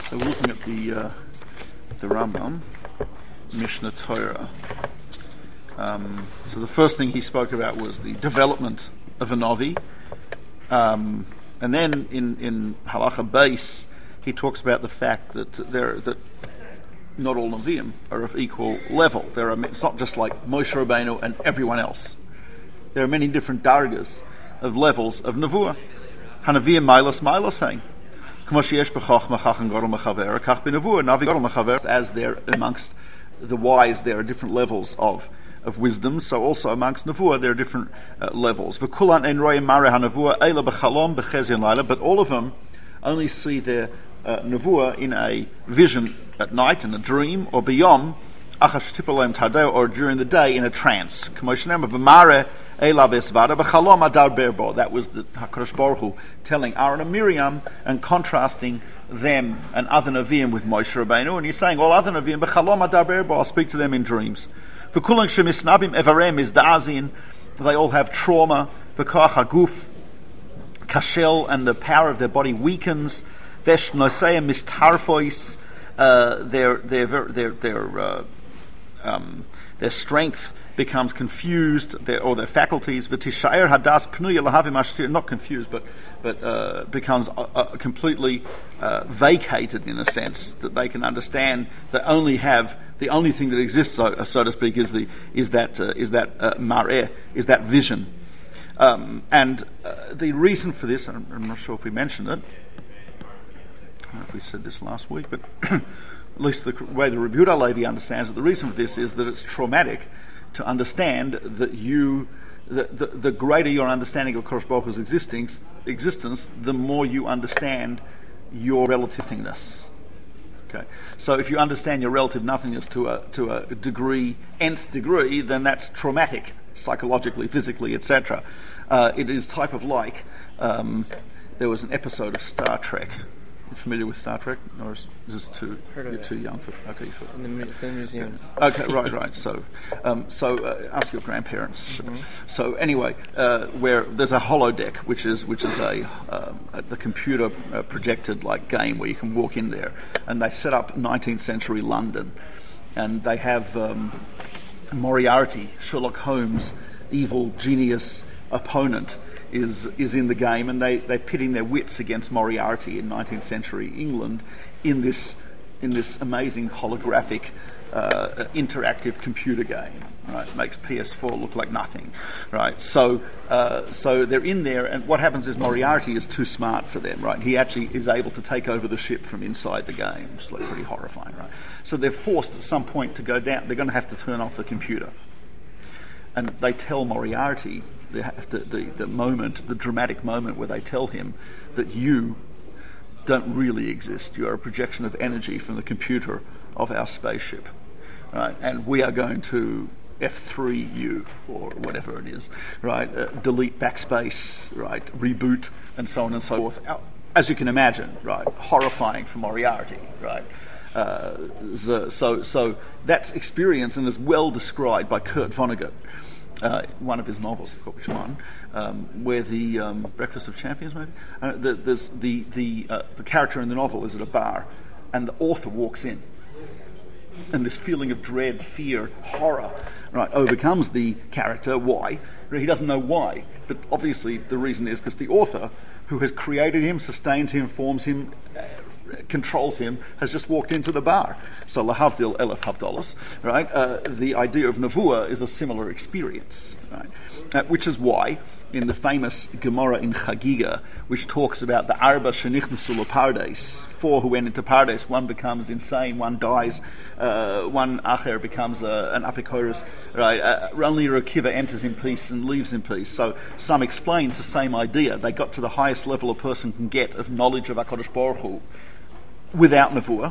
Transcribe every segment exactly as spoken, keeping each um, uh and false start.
So we're looking at the uh, the Rambam, Mishnah Torah. Um, so the first thing he spoke about was the development of a Navi, um, and then in in Halacha Beis he talks about the fact that there that not all Naviim are of equal level. There are it's not just like Moshe Rabbeinu and everyone else. There are many different dargas of levels of Nevuah. Hanaviim Milas Milas Hein. As there amongst the wise there are different levels of, of wisdom, so also amongst Nevuah there are different uh, levels. But all of them only see their uh, Nevuah in a vision at night, in a dream, or beyond, or during the day in a trance. That was the HaKadosh Baruch Hu telling Aaron and Miriam and contrasting them and other Nevi'im with Moshe Rabbeinu, and he's saying all other Nevi'im, B'chalom adar berbo, I'll speak to them in dreams. V'kulang shemisnabim evarem is da'azin, they all have trauma, v'koach haguf, kashel, and the power of their body weakens, vesh noseim mistarfois, uh, their, their, their, their, uh, um, their strength becomes confused, their, or their faculties, v'tishayer hadas pnuya lahavim ashtir, not confused, but but uh, becomes uh, uh, completely uh, vacated in a sense that they can understand that only have the only thing that exists, so, so to speak, is the is that uh, is that uh, mar'eh, is that vision, um, and uh, the reason for this, I'm, I'm not sure if we mentioned it. I don't know if we said this last week, but at least the way the Rebbe Yehuda Levi understands it, the reason for this is that it's traumatic to understand that you, the, the, the greater your understanding of Kodesh Baruch Hu's existence, existence, the more you understand your relative nothingness. Okay, so if you understand your relative nothingness to a to a degree, nth degree, then that's traumatic, psychologically, physically, et cetera. Uh, it is type of like. Um, there was an episode of Star Trek. You familiar with Star Trek, or is this too you're it. too young for? Okay, for, in the mu- film museums. Okay, right, right. So, um, so uh, ask your grandparents. Mm-hmm. So anyway, uh, where there's a holodeck, which is which is a, um, a the computer uh, projected like game where you can walk in there, and they set up nineteenth century London, and they have um, Moriarty, Sherlock Holmes, evil genius opponent. Is is in the game, and they they're pitting their wits against Moriarty in nineteenth century England in this in this amazing holographic uh, interactive computer game. Right, it makes P S four look like nothing. Right, so uh, so they're in there, and what happens is Moriarty is too smart for them. Right, he actually is able to take over the ship from inside the game, which is like pretty horrifying. Right, so they're forced at some point to go down. They're going to have to turn off the computer, and they tell Moriarty. The, the, the moment, the dramatic moment where they tell him that you don't really exist. You are a projection of energy from the computer of our spaceship, right? And we are going to F three you or whatever it is, right? Uh, delete backspace, right? Reboot, and so on and so forth. As you can imagine, right? Horrifying for Moriarty, right? Uh, so, so that experience, and is well described by Kurt Vonnegut. Uh, one of his novels, I forgot which one, um, where the um, Breakfast of Champions, maybe. Uh, the, there's the the uh, the character in the novel is at a bar, and the author walks in, and this feeling of dread, fear, horror, right, overcomes the character. Why? He doesn't know why, but obviously the reason is because the author, who has created him, sustains him, forms him, uh, controls him, has just walked into the bar. So lahavdil elef havdalos, right? Uh, the idea of nevuah is a similar experience, right? Uh, which is why in the famous Gemara in Chagiga, which talks about the arba shenichnusu lepardes, four who went into paradise, one becomes insane, one dies, uh, one acher becomes uh, an apikoros, right? Uh, only Rekiva enters in peace and leaves in peace. So some explains the same idea. They got to the highest level a person can get of knowledge of HaKadosh Baruch Hu without nevuah.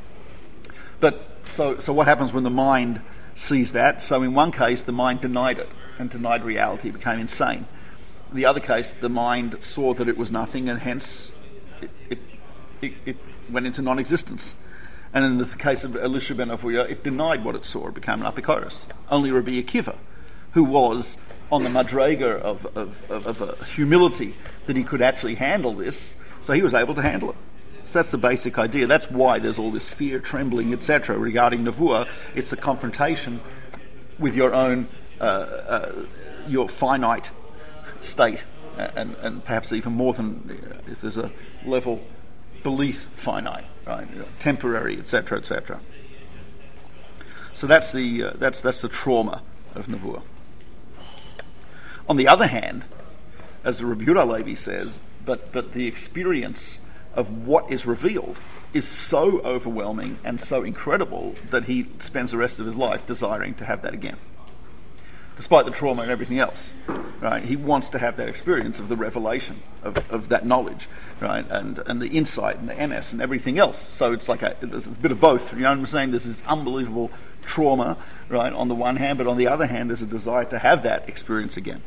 But so so what happens when the mind sees that? So in one case the mind denied it and denied reality, became insane. In the other case the mind saw that it was nothing, and hence it it, it, it went into non-existence. And in the case of Elisha ben Avuya, it denied what it saw, it became an apikoros. Only Rabbi Akiva, who was on the madrega of, of, of, of a humility that he could actually handle this, so he was able to handle it. So that's the basic idea. That's why there's all this fear, trembling, et cetera regarding Nevuah. It's a confrontation with your own, uh, uh, your finite state, and, and perhaps even more than, if there's a level belief finite, right, you know, temporary, et cetera, et cetera. So that's the uh, that's that's the trauma of Nevuah. On the other hand, as the Rabbi Yehuda Levi says, but but the experience of what is revealed is so overwhelming and so incredible that he spends the rest of his life desiring to have that again, despite the trauma and everything else. Right? He wants to have that experience of the revelation of, of that knowledge, right, and and the insight and the M S and everything else. So it's like a, there's a bit of both. You know what I'm saying? There's this unbelievable trauma, right, on the one hand, but on the other hand, there's a desire to have that experience again.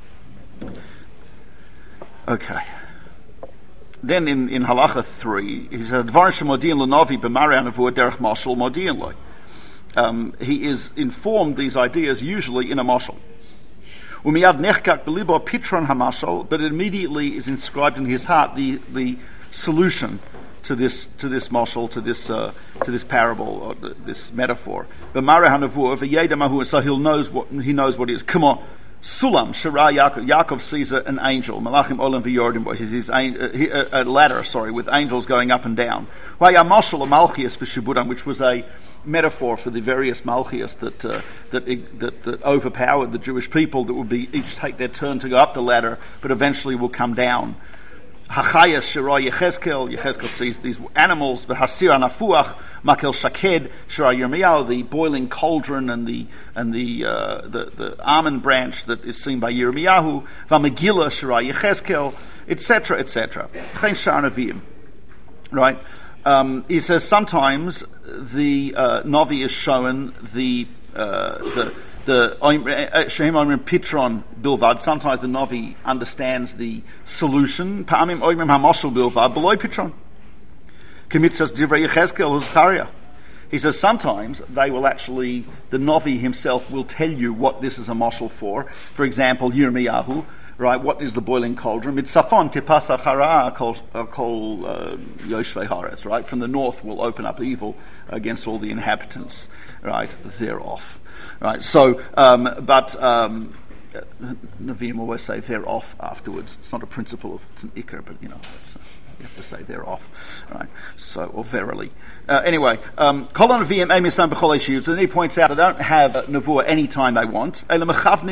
Okay. Then in, in Halacha three, he says, Dvar shemodiin l'navi b'marei nevuah derech mashal modiin lo. Um, he is informed these ideas usually in a mashal. Umiyad nechkak b'libo pitron hamashal, but it immediately is inscribed in his heart the the solution to this to this mashal, to this uh, to this parable or the, this metaphor. B'marei hanevuah v'yeda mahu, so he knows what he knows what it is. Come on. Sulam, Shara Yaakov, Yaakov sees an angel, Malachim Olam v'Yordim, his a ladder, sorry, with angels going up and down. Vayamashal Malchias v'Shiburam, which was a metaphor for the various Malchias that, uh, that that that overpowered the Jewish people, that would be each take their turn to go up the ladder, but eventually will come down. Hachayas Shara Yechezkel, Yechezkel sees these animals, the Hasir Anafuach, Makel Shaked, Shara Yirmiyahu, the boiling cauldron and the and the uh, the, the almond branch that is seen by Yirmiyahu, Vamegillah Shara Yechezkel, et cetera, et cetera. Chen Shar Neviim, right? Um, he says sometimes the uh, Navi is shown the uh, the the Shehem Oimrim Pitron Bilvad. Sometimes the Navi understands the solution. Pa'amim Oimrim Hamashal Bilvad below Pitron. Kemitzas Divrei Yechezkel Zechariah. He says sometimes they will actually, the Navi himself will tell you what this is a mashal for. For example, Yirmiyahu, right? What is the boiling cauldron? Mitzafon tipasa chara kol yoshvei haaretz, right? From the north will open up evil against all the inhabitants, right, thereof. Right, so, um, but um, Nevi'im always say they're off afterwards. It's not a principle of, it's an ikar, but you know, it's, uh, you have to say they're off, right? So, or verily. Uh, anyway, um, Kol Nevi'im emistam b'chol yeshiyut. So then he points out they don't have uh, Nevuah any time they want. They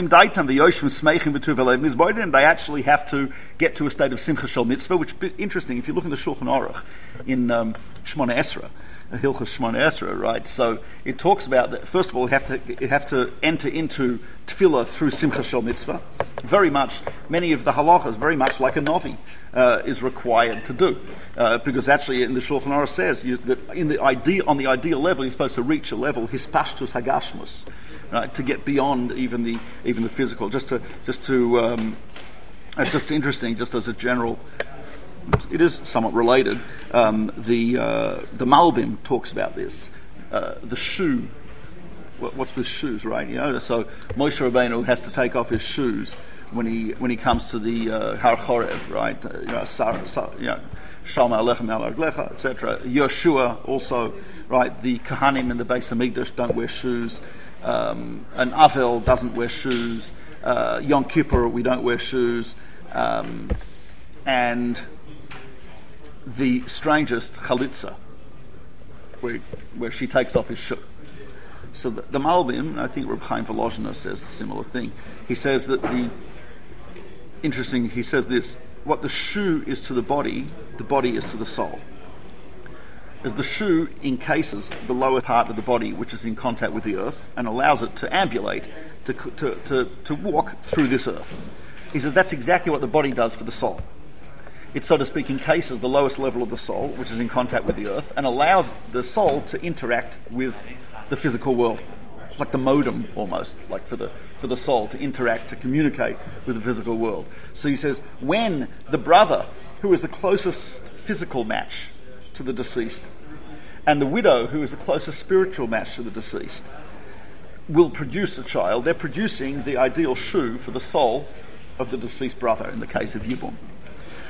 actually have to get to a state of simcha shel mitzvah, which is interesting. If you look in the Shulchan Aruch in um, Shmona Esra, Hilchos Shmona Esra, right? So it talks about that. First of all, you have to you have to enter into tefillah through simcha shel mitzvah. Very much, many of the halachas, very much like a Navi, uh, is required to do, uh, because actually in the Shulchan Aruch says you, that in the idea on the ideal level, you're supposed to reach a level hispashtus hagashmus, right? To get beyond even the even the physical. Just to just to um, it's just interesting, just as a general. It is somewhat related. Um, the uh, the Malbim talks about this. Uh, the shoe. What, what's with shoes, right? You know, so Moshe Rabbeinu has to take off his shoes when he when he comes to the uh, Har Chorev, right? Uh, you know, sar, sar, you know, Shalom Aleichem Al Arglecha, et cetera. Yeshua also, right? The Kohanim in the Beis Hamikdash don't wear shoes. Um, and Avel doesn't wear shoes. Uh, Yom Kippur, we don't wear shoes. Um, and the strangest chalitza, where where she takes off his shoe. So the, the Malbim, I think Reb Chaim Volozhiner says a similar thing. He says that the interesting. He says this: what the shoe is to the body, the body is to the soul. As the shoe encases the lower part of the body, which is in contact with the earth, and allows it to ambulate, to to to, to walk through this earth. He says that's exactly what the body does for the soul. It, so to speak, encases the lowest level of the soul, which is in contact with the earth, and allows the soul to interact with the physical world. It's like the modem, almost, like for the for the soul to interact, to communicate with the physical world. So he says, when the brother, who is the closest physical match to the deceased, and the widow, who is the closest spiritual match to the deceased, will produce a child, they're producing the ideal shoe for the soul of the deceased brother, in the case of Yibum.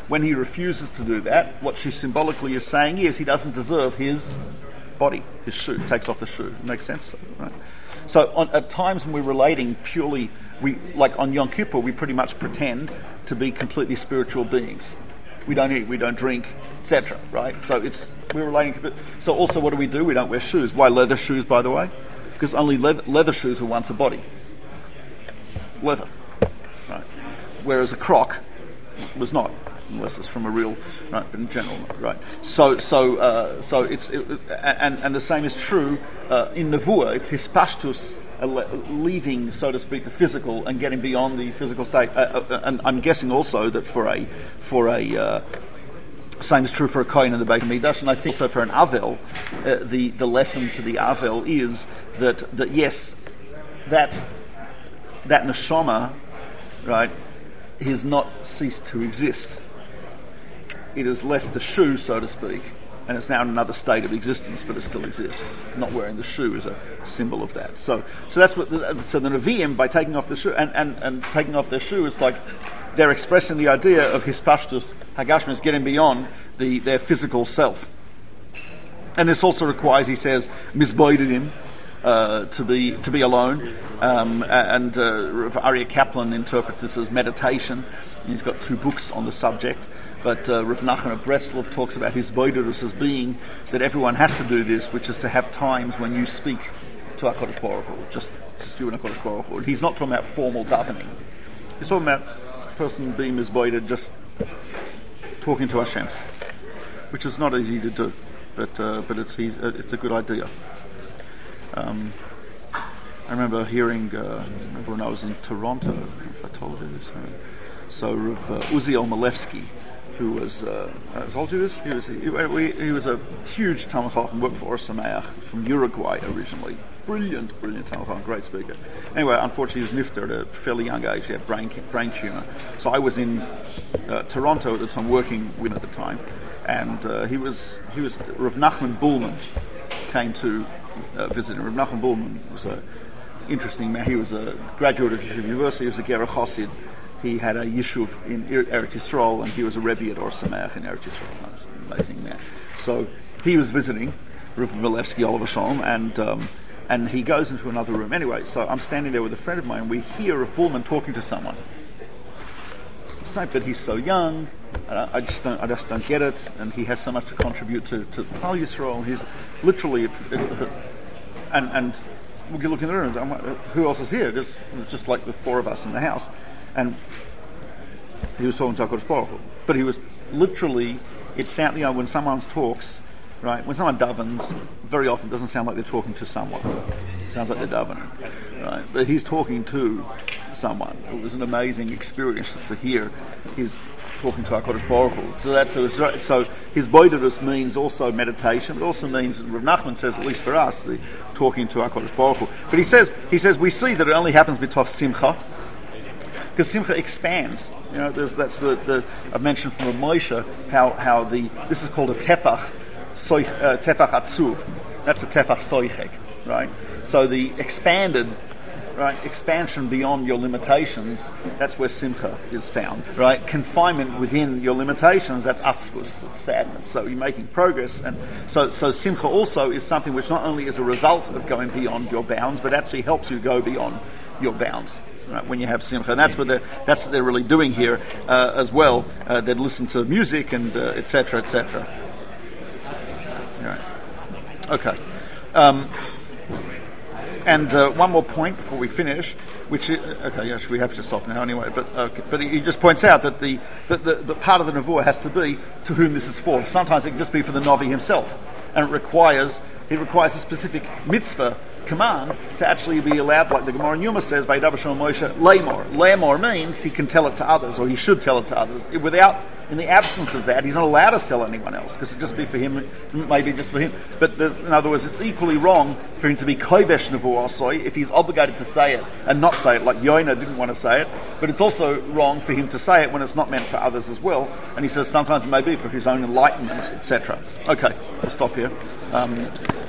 when he refuses to do that, what she symbolically is saying is he doesn't deserve his body, his shoe, takes off the shoe. Makes sense? Right? So on, at times when we're relating purely, we like on Yom Kippur, we pretty much pretend to be completely spiritual beings. We don't eat, we don't drink, et cetera. Right? So it's we're relating to. So also, what do we do? We don't wear shoes. Why leather shoes, by the way? Because only leather, leather shoes were once a body. Leather. Right? Whereas a croc was not, unless it's from a real, right? But in general, right? So, so, uh, so it's, it, and and the same is true uh, in Nevuah. It's hispashtus, uh, leaving, so to speak, the physical and getting beyond the physical state. Uh, uh, and I'm guessing also that for a, for a, uh, same is true for a kohen in the Beit Hamikdash, and I think so for an avel. Uh, the the lesson to the avel is that that yes, that that neshama, right, has not ceased to exist. It has left the shoe, so to speak, and it's now in another state of existence, but it still exists. Not wearing the shoe is a symbol of that. So, so that's what. The, so the Nevi'im, by taking off the shoe and, and, and taking off their shoe, it's like they're expressing the idea of hispashtus hagashmis, getting beyond the their physical self. And this also requires, he says, mizboidim, uh, to be to be alone. Um, and uh, Aryeh Kaplan interprets this as meditation. He's got two books on the subject. But uh, Rav Nachman of Breslov talks about his boidurus as being that everyone has to do this, which is to have times when you speak to HaKadosh Baruch Hu, just, just you and HaKadosh Baruch Hu. He's not talking about formal davening. He's talking about a person being misboided, just talking to Hashem, which is not easy to do, but uh, but it's easy, it's a good idea. Um, I remember hearing, uh, remember when I was in Toronto, if I told you this, uh, so Rav uh, Uziel Malevsky, who was, uh, I told you this, he was, he, he was a huge Talmid Chacham, worked for Or Sameach from Uruguay originally. Brilliant, brilliant Talmid Chacham, great speaker. Anyway, unfortunately he was nifter at a fairly young age, he had brain, brain tumour. So I was in uh, Toronto at the time, working with him at the time, and uh, he was, he was, Rav Nachman Bullman came to uh, visit him. Rav Nachman Bullman was an interesting man, he was a graduate of Yeshiva University, he was a Ger Chassid. He had a yishuv in Eretz Yisrael, and he was a rebbe at Or Sameach in Eretz Yisrael. That was an amazing man. So he was visiting Rav Malevsky Oliver Shalom, and um, and he goes into another room. Anyway, so I'm standing there with a friend of mine, and we hear Rav Bullman talking to someone. It's like, but he's so young. I, I just don't, I just don't get it, and he has so much to contribute to to Klal Yisrael. He's literally, it, it, and and we look in the room. I'm like, who else is here? Just just like the four of us in the house. And he was talking to HaKadosh Baruch Hu. But he was literally, it sounds, you know, when someone talks, right, when someone davens, very often it doesn't sound like they're talking to someone. It sounds like they're davening, right? But he's talking to someone. It was an amazing experience just to hear his talking to HaKadosh Baruch Hu. So that's so, so his boidurus means also meditation, but also means, Rav Nachman says, at least for us, the talking to HaKadosh Baruch Hu. But he says, he says we see that it only happens b'toch simcha, because simcha expands. You know, there's, that's the, the I've mentioned from Moshe how how the this is called a tefach soich, uh, tefach atzuv. That's a tefach soichek, right? So the expanded, right, expansion beyond your limitations. That's where simcha is found, right? Confinement within your limitations. That's atzvus, it's sadness. So you're making progress, and so so simcha also is something which not only is a result of going beyond your bounds, but actually helps you go beyond your bounds. Right, when you have simcha, and that's what they're that's what they're really doing here uh, as well. Uh, they'd listen to music and et cetera, et cetera. Right. Okay. Um, and uh, one more point before we finish, which is, okay, yes, we have to stop now anyway. But okay, but he just points out that the that the, the part of the nevuah has to be to whom this is for. Sometimes it can just be for the Navi himself, and it requires it requires a specific mitzvah command to actually be allowed, like the Gemara in Yuma says, Vayidaber Shalom Moshe Leimor. Leimor means he can tell it to others, or he should tell it to others. Without, in the absence of that, he's not allowed to tell anyone else, because it'd just be for him, maybe just for him. But in other words, it's equally wrong for him to be kovesh nevuah asoi if he's obligated to say it and not say it, like Yonah didn't want to say it. But it's also wrong for him to say it when it's not meant for others as well. And he says sometimes it may be for his own enlightenment, et cetera. Okay, we'll stop here. Um,